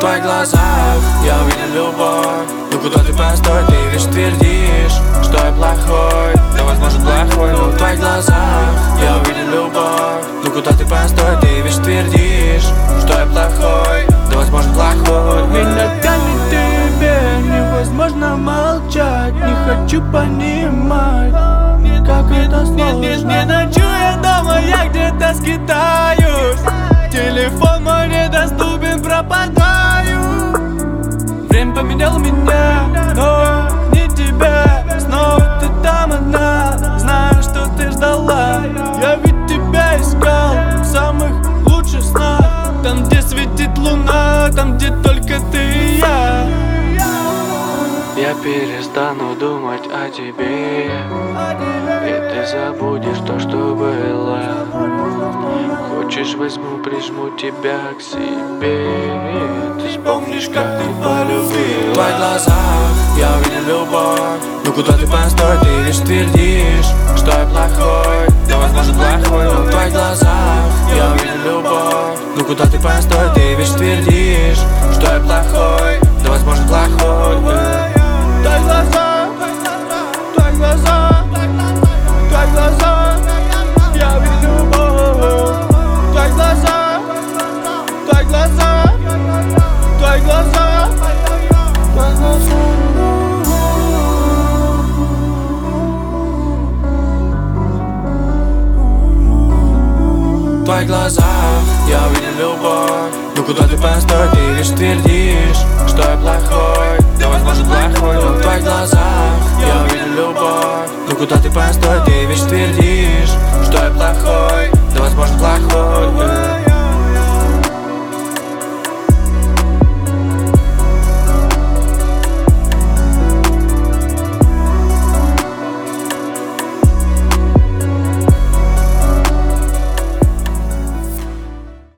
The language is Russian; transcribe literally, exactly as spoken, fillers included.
твоих глазах я увидел любовь. Ну куда ты постой, ты лишь твердишь, что я плохой. Да возможно плохой, но в твоих глазах я увидел любовь. Ну куда ты постой, ты лишь твердишь, что я плохой. Да возможно плохой. Меня тянет к тебе, невозможно молчать. Не хочу понимать, как это сложно. Не, не, не ночую я дома, я где-то скитаюсь. Телефон мой недоступен, пропадаю. Время поменяло меня, но не тебя. Снова ты там одна, знаю, что ты ждала. Я ведь тебя искал в самых лучших снах. Там, где светит луна, там, где только ты и я. Я перестану думать о тебе, и ты забудешь то, что было. Хочешь, возьму, прижму тебя к себе. Ты вспомнишь, как ты полюбил. В твоих глазах я увидел любовь. Ну куда ты постой, ты лишь твердишь, что я плохой. Да возможно плохой, но в твоих глазах я увидел любовь. Ну куда ты постой, ты лишь твердишь, что я плохой. Да возможно плохой. Твои глаза, твои глаза, твои глаза, я увидел любовь. Твои глаза, твои глаза, твои глаза, твои глаза. В твоих глазах я увидел любовь. Ну куда ты постой, ты лишь твердишь, что я плохой. Да возможно плохой, но в твоих глазах я увидел любовь. Ну куда ты постой, ты лишь твердишь, что я плохой. Да возможно плохой.